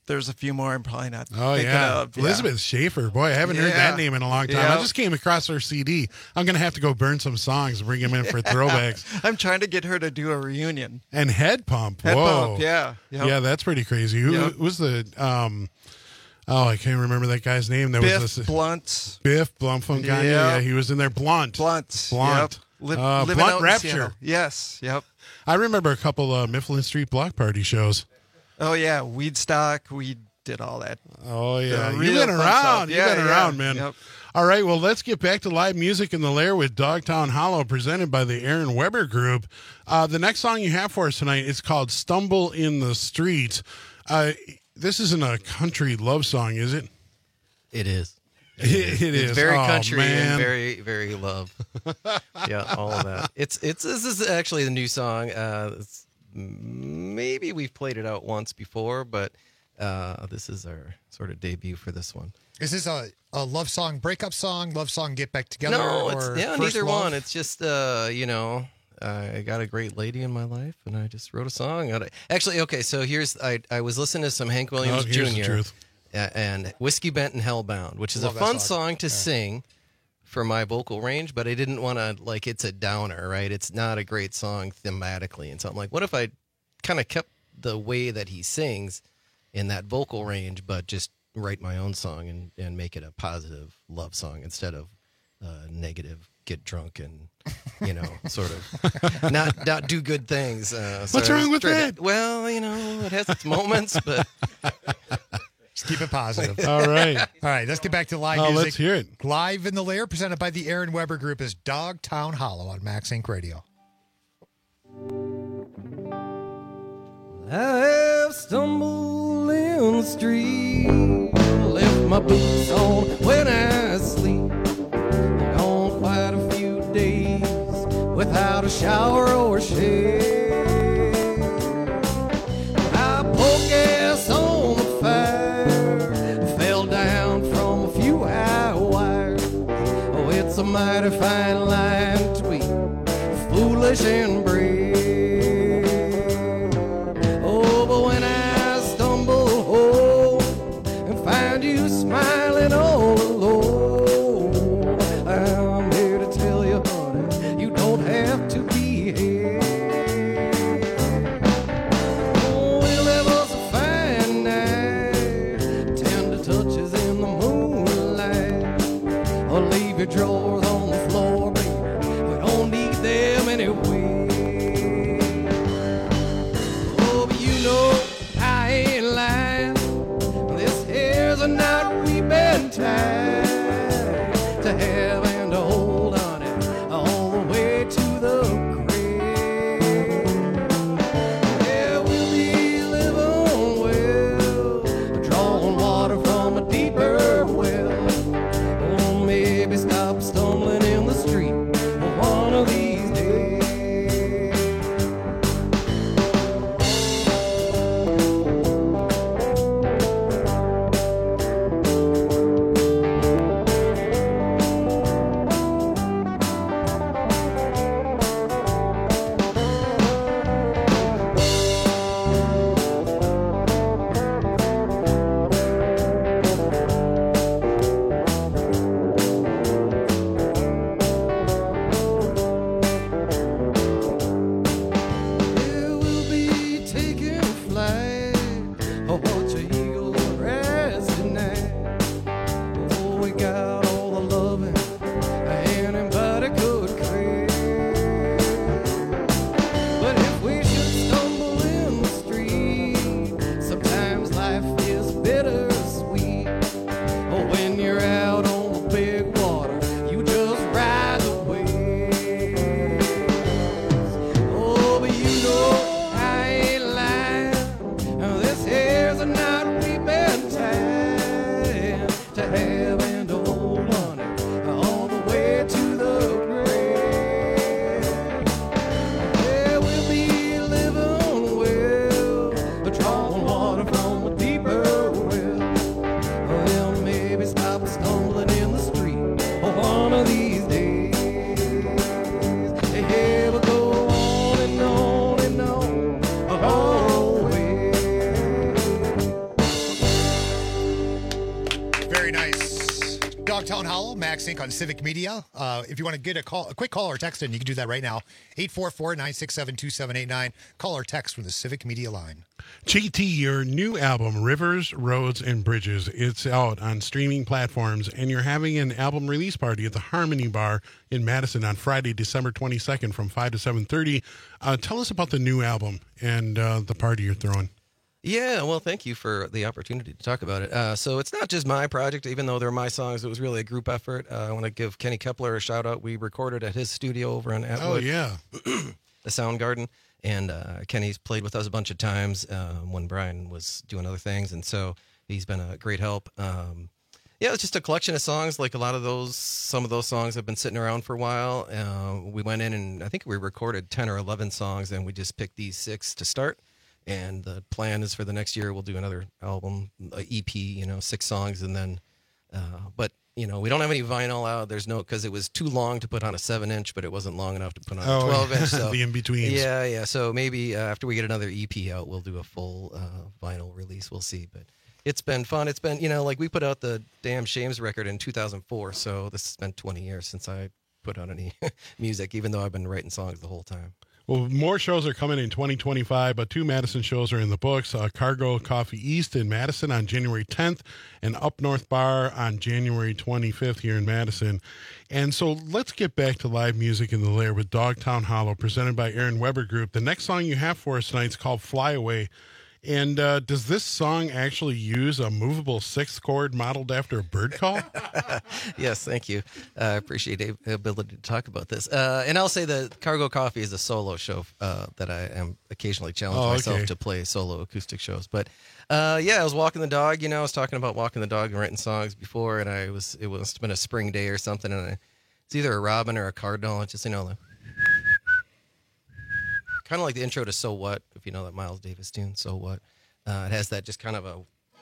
Speaker 17: there's a few more I'm probably not
Speaker 8: Oh,
Speaker 17: thinking
Speaker 8: yeah.
Speaker 17: of.
Speaker 8: Elizabeth Schaefer. Boy, I haven't heard
Speaker 17: Yeah.
Speaker 8: that name in a long time.
Speaker 17: Yep.
Speaker 8: I just came across her C D. I'm going to have to go burn some songs and bring them in for throwbacks.
Speaker 17: I'm trying to get her to do a reunion.
Speaker 8: And Head Pump.
Speaker 17: Head
Speaker 8: Whoa.
Speaker 17: Pump, yeah. Yep.
Speaker 8: Yeah, that's pretty crazy. Who
Speaker 17: Yep.
Speaker 8: was the... um? Oh, I can't remember that guy's name. That
Speaker 17: Biff
Speaker 8: was this,
Speaker 17: Blunt.
Speaker 8: Biff Blunt from Kanye.
Speaker 17: Yep.
Speaker 8: Yeah, he was in there. Blunt.
Speaker 17: Blunt.
Speaker 8: Blunt.
Speaker 17: Yep. Li-
Speaker 8: uh,
Speaker 17: living out
Speaker 8: Blunt
Speaker 17: in
Speaker 8: Rapture.
Speaker 17: Seattle. Yes. Yep.
Speaker 8: I remember a couple uh, Mifflin Street Block Party shows.
Speaker 17: Oh yeah, Weedstock. We did all that.
Speaker 8: Oh yeah,
Speaker 17: The
Speaker 8: you've
Speaker 17: real
Speaker 8: been
Speaker 17: fun
Speaker 8: around.
Speaker 17: stuff.
Speaker 8: You've
Speaker 17: Yeah,
Speaker 8: been
Speaker 17: yeah.
Speaker 8: around, man.
Speaker 17: Yep.
Speaker 8: All right, well, let's get back to live music in the Lair with Dogtown Hollow, presented by the Aaron Weber Group. Uh, the next song you have for us tonight is called "Stumble in the Street." Uh, this isn't a country love song, is it?
Speaker 9: It is.
Speaker 8: It, it
Speaker 9: it's
Speaker 8: is.
Speaker 9: very
Speaker 8: Oh,
Speaker 9: country
Speaker 8: man.
Speaker 9: and very, very love. Yeah, all of that. It's it's this is actually the new song. Uh, it's, maybe we've played it out once before, but uh, this is our sort of debut for this one.
Speaker 7: Is this a, a love song breakup song, love song get back together?
Speaker 9: No,
Speaker 7: or
Speaker 9: it's yeah,
Speaker 7: first
Speaker 9: neither
Speaker 7: love?
Speaker 9: one. It's just uh, you know, I got a great lady in my life, and I just wrote a song. Actually, okay, so here's I I was listening to some Hank Williams
Speaker 8: Oh, here's the
Speaker 9: Junior
Speaker 8: truth.
Speaker 9: uh, and Whiskey Bent and Hellbound, which is
Speaker 7: Love
Speaker 9: a
Speaker 7: that
Speaker 9: fun
Speaker 7: song.
Speaker 9: song to
Speaker 7: Yeah.
Speaker 9: sing for my vocal range, but I didn't want to like it's a downer, right? It's not a great song thematically, and so I'm like, what if I kind of kept the way that he sings in that vocal range, but just write my own song and, and make it a positive love song instead of uh, negative, get drunk and, you know, sort of not not do good things. Uh, so
Speaker 8: What's
Speaker 9: I was
Speaker 8: wrong with
Speaker 9: trying to-
Speaker 8: that?
Speaker 9: well, you know, it has its moments, but
Speaker 7: Just keep it positive.
Speaker 8: All right.
Speaker 7: All right, let's get back to live
Speaker 8: Oh,
Speaker 7: music.
Speaker 8: let's hear it.
Speaker 7: Live in the Lair, presented by the Aaron Weber Group, is Dogtown Hollow on Max Inc Radio.
Speaker 10: I have stumbled in the street, left my boots on when I sleep. Gone quite a few days without a shower or a shave. I poke gas on the fire, fell down from a few high wires. Oh, it's a mighty fine line between foolish and brave. Oh, but when I stumble home and find you smiling all alone, I'm here to tell you, honey, you don't have to be here. Oh, we'll have us a fine night, tender touches in the moonlight. Or leave your drawers on the floor, baby, we don't need them anyway.
Speaker 7: Dogtown Hollow, Max Inc on Civic Media. Uh, if you want to get a call, a quick call or text in, you can do that right now. eight four four, nine six seven, two seven eight nine. Call or text from the Civic Media line.
Speaker 8: J T, your new album, Rivers, Roads, and Bridges, it's out on streaming platforms, and you're having an album release party at the Harmony Bar in Madison on Friday, December twenty-second from five to seven thirty. Uh, tell us about the new album and uh, the party you're throwing.
Speaker 9: Yeah, well, thank you for the opportunity to talk about it. Uh, so it's not just my project, even though they're my songs. It was really a group effort. Uh, I want to give Kenny Kepler a shout out. We recorded at his studio over in Atwood.
Speaker 8: Oh, yeah.
Speaker 9: The Soundgarden. And uh, Kenny's played with us a bunch of times uh, when Brian was doing other things. And so he's been a great help. Um, yeah, it's just a collection of songs. Like a lot of those, some of those songs have been sitting around for a while. Uh, we went in and I think we recorded ten or eleven songs, and we just picked these six to start. And the plan is for the next year, we'll do another album, a E P, you know, six songs. And then, uh, but, you know, we don't have any vinyl out. There's no, because it was too long to put on a seven inch, but it wasn't long enough to put on
Speaker 8: Oh,
Speaker 9: a twelve inch. So,
Speaker 8: the in-betweens.
Speaker 9: Yeah, yeah. So maybe uh, after we get another E P out, we'll do a full uh, vinyl release. We'll see. But it's been fun. It's been, you know, like we put out the Damn Shames record in two thousand four. So this has been twenty years since I put out any music, even though I've been writing songs the whole time.
Speaker 8: Well, more shows are coming in twenty twenty-five, but two Madison shows are in the books. Uh, Cargo Coffee East in Madison on January tenth and Up North Bar on January twenty-fifth here in Madison. And so let's get back to live music in the Lair with Dogtown Hollow, presented by Aaron Weber Group. The next song you have for us tonight is called Fly Away. And uh, does this song actually use a movable sixth chord modeled after a bird call?
Speaker 9: Yes, thank you. I uh, appreciate the ability to talk about this. Uh, and I'll say that Cargo Coffee is a solo show uh, that I am occasionally challenge
Speaker 8: Oh,
Speaker 9: myself
Speaker 8: okay.
Speaker 9: to play solo acoustic shows. But uh, yeah, I was walking the dog. You know, I was talking about walking the dog and writing songs before, and I was it was been a spring day or something, and I, it's either a robin or a cardinal. It's just, you know, the, kind of like the intro to So What, if you know that Miles Davis tune, So What. Uh, it has that just kind of a,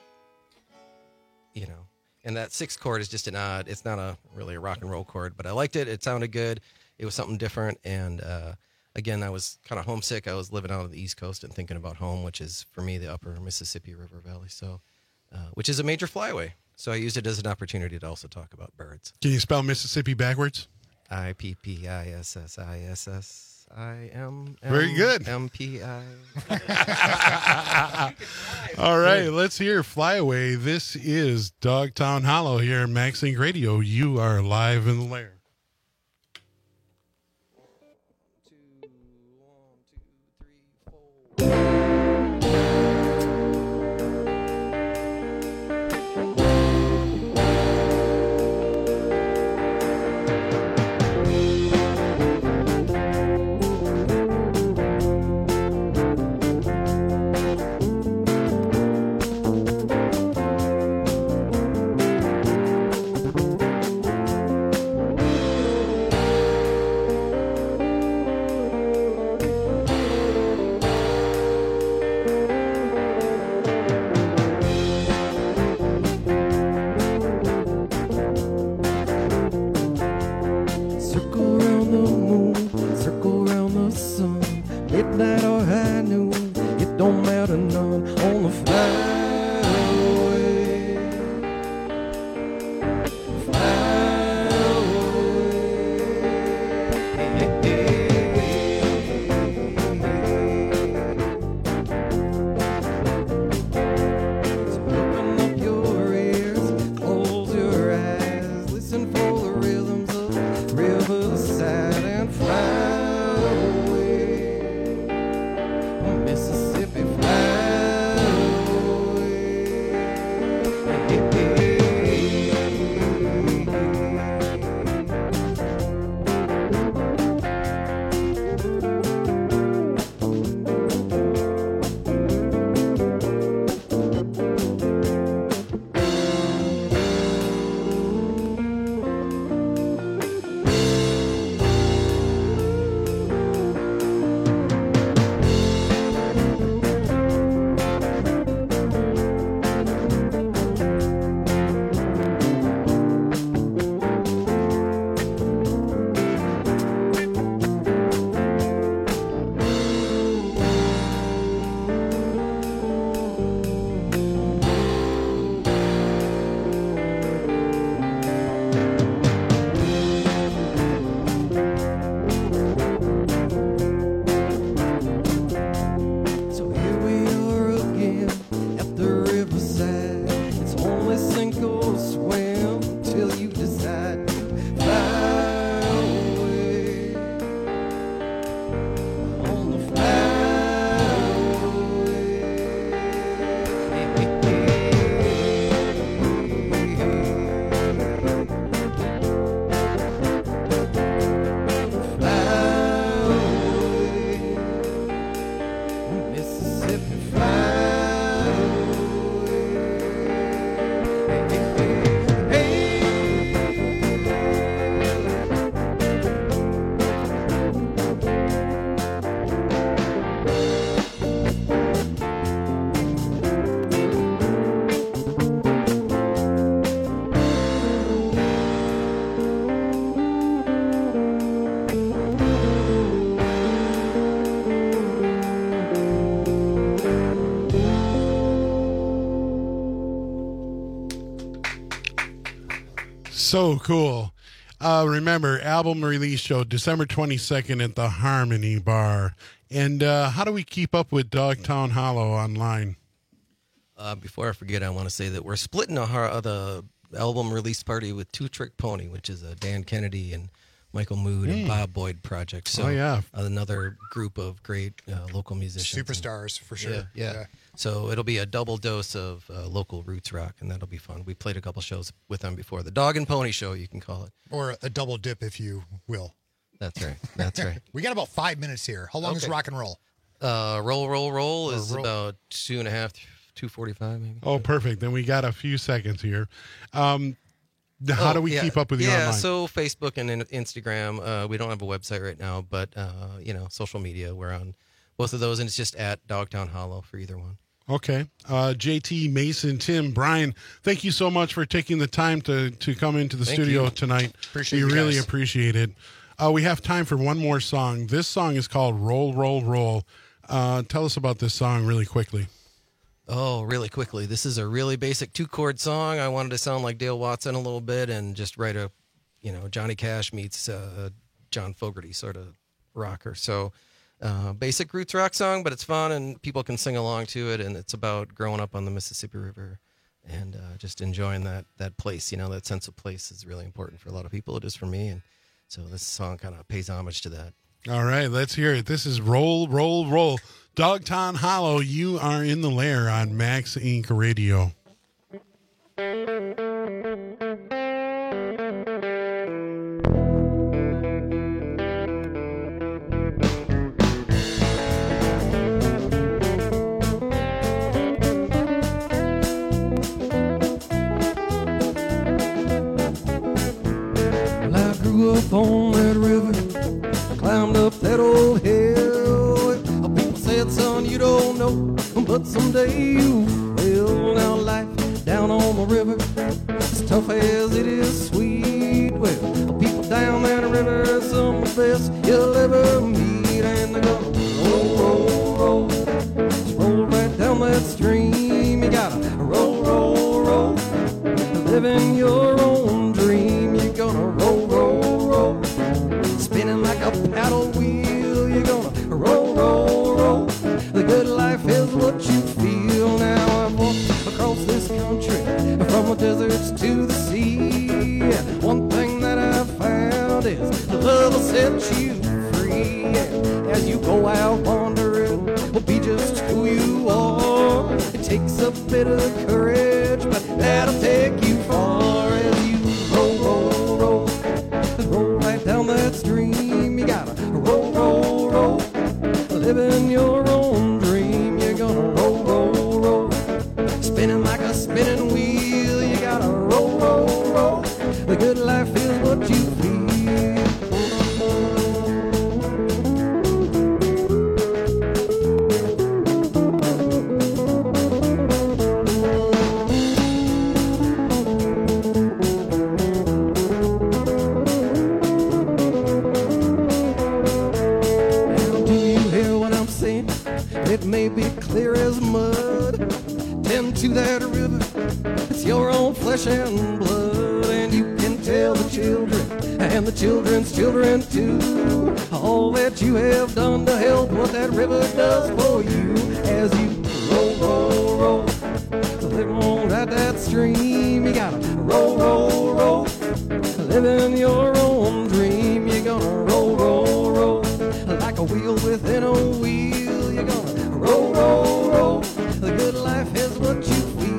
Speaker 9: you know, and that sixth chord is just an odd, it's not a really a rock and roll chord, but I liked it. It sounded good. It was something different. And uh, again, I was kind of homesick. I was living out on the East Coast and thinking about home, which is for me the upper Mississippi River Valley, so uh, which is a major flyway. So I used it as an opportunity to also talk about birds.
Speaker 8: Can you spell Mississippi backwards?
Speaker 9: I P P I S S I S S I M.
Speaker 8: Very good.
Speaker 9: M P I.
Speaker 8: All right, let's hear Fly Away. This is Dogtown Hollow here at Max Inc Radio. You are live in the Lair.
Speaker 10: Thank
Speaker 8: So cool. Uh, remember, album release show December twenty-second at the Harmony Bar. And uh, how do we keep up with Dogtown Hollow online?
Speaker 9: Uh, before I forget, I want to say that we're splitting a har- uh, the album release party with Two Trick Pony, which is a Dan Kennedy and Michael Mood and
Speaker 7: Mm.
Speaker 9: Bob Boyd project. So
Speaker 7: Oh, yeah.
Speaker 9: another group of great uh, local musicians.
Speaker 7: Superstars, for sure.
Speaker 9: Yeah, yeah.
Speaker 7: Yeah.
Speaker 9: So it'll be a double dose of uh, local roots rock, and that'll be fun. We played a couple shows with them before. The Dog and Pony Show, you can call it.
Speaker 7: Or a double dip, if you will.
Speaker 9: That's right. That's right.
Speaker 7: We got about five minutes here. How long is
Speaker 9: Okay.
Speaker 7: rock and roll?
Speaker 9: Uh, roll, roll, roll
Speaker 7: Or
Speaker 9: is
Speaker 7: roll.
Speaker 9: about two and a half, two forty-five maybe.
Speaker 8: Oh, perfect. Then we got a few seconds here. Um, how
Speaker 9: Oh,
Speaker 8: do we
Speaker 9: yeah.
Speaker 8: keep up with you
Speaker 9: yeah,
Speaker 8: online?
Speaker 9: so Facebook and in- Instagram. Uh, we don't have a website right now, but uh, you know, social media. We're on both of those, and it's just at Dogtown Hollow for either one.
Speaker 8: Okay. Uh, J T, Mason, Tim, Brian, thank you so much for taking the time to, to come into the
Speaker 9: Thank
Speaker 8: studio
Speaker 9: you.
Speaker 8: tonight.
Speaker 7: Appreciate
Speaker 8: we
Speaker 7: you
Speaker 8: really
Speaker 7: guys.
Speaker 8: appreciate it. Uh, we have time for one more song. This song is called Roll, Roll, Roll. Uh, tell us about this song really quickly.
Speaker 9: Oh, really quickly. This is a really basic two chord song. I wanted to sound like Dale Watson a little bit and just write a, you know, Johnny Cash meets uh, John Fogerty sort of rocker. So uh, basic roots rock song, but it's fun and people can sing along to it. And it's about growing up on the Mississippi River and uh, just enjoying that that place. You know, that sense of place is really important for a lot of people. It is for me. And so this song kind of pays homage to that.
Speaker 8: All right, let's hear it. This is Roll, Roll, Roll. Dogtown Hollow, you are in the lair on Max Incorporated. Radio.
Speaker 10: Well, I grew up on that river, I climbed up that old hill. People said, son, you don't know, but someday you will. Now life down on the river, as tough as it is sweet. Well, people down that river are some of the best you'll ever meet. And they're gonna roll, roll, roll, just roll right down that stream. You gotta roll, roll, roll, living your own dream. You're gonna roll, roll, roll, spinning like a paddle wheel. You're gonna roll, roll, roll, the good life is what you feel. Now I've walked across this country, from the deserts to the sea. One thing that I've found is the love will set you free. As you go out wandering, will be just who you are. It takes a bit of courage, but that'll take you far. As you roll, roll, roll, roll right down that stream. You gotta roll, roll, roll, living your own dream. You're gonna roll, roll, roll, spinning like a spinning wheel. You gotta roll, roll, roll, the good life is what you feel. Now, do you hear what I'm saying? It may be clear as mud. Tend to that river, it's your own flesh and blood. And you can tell the children and the children's children too, all that you have done to help what that river does for you. As you roll, roll, roll, live on right that stream. You gotta roll, roll, roll, living your own dream. You're gonna roll, roll, roll, like a wheel within a wheel. You're gonna roll, roll, roll, the good life is what you feel.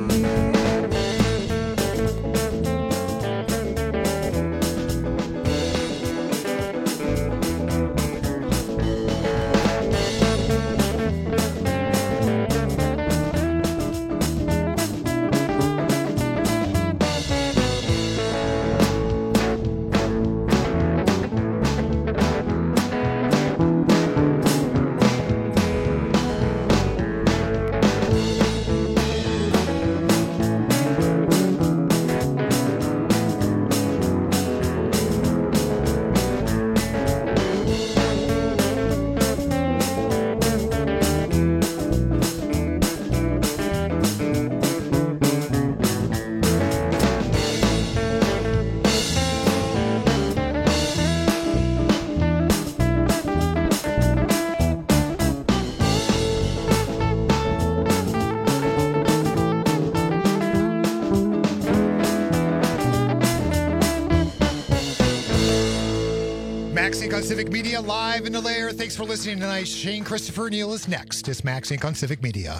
Speaker 7: Max Inc on Civic Media, live in the lair. Thanks for listening tonight. Shane Christopher Neal is next. It's Max Inc on Civic Media.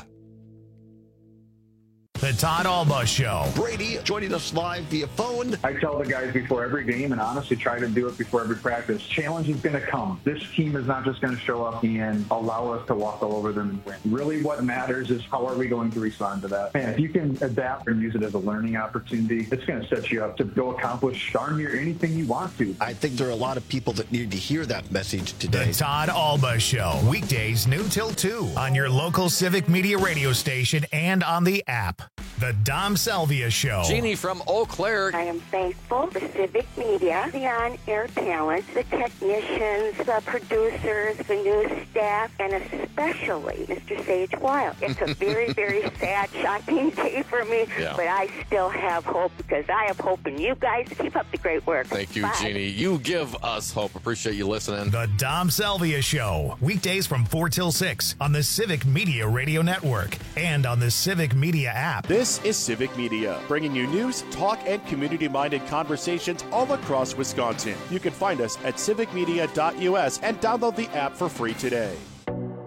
Speaker 2: The Todd Alba Show.
Speaker 18: Brady joining us live via phone.
Speaker 19: I tell the guys before every game, and honestly try to do it before every practice, challenge is going to come. This team is not just going to show up and allow us to walk all over them and win. Really what matters is how are we going to respond to that. And if you can adapt and use it as a learning opportunity, it's going to set you up to go accomplish darn near anything you want to.
Speaker 18: I think there are a lot of people that need to hear that message today.
Speaker 2: The Todd Alba Show. Weekdays noon till two on your local Civic Media radio station and on the app. The Dom Salvia Show.
Speaker 20: Jeannie from Eau Claire.
Speaker 21: I am thankful for Civic Media, the on-air talent, the technicians, the producers, the news staff, and especially Mister Sage Wild. It's a very, very sad, shocking day for me,
Speaker 20: Yeah.
Speaker 21: but I still have hope because I have hope in you guys. Keep up the great work.
Speaker 20: Thank you,
Speaker 21: Bye.
Speaker 20: Jeannie. You give us hope. Appreciate you listening.
Speaker 2: The Dom Salvia Show. Weekdays from four till six on the Civic Media Radio Network and on the Civic Media app.
Speaker 1: This is Civic Media, bringing you news, talk, and community-minded conversations all across Wisconsin. You can find us at civic media dot U S and download the app for free today.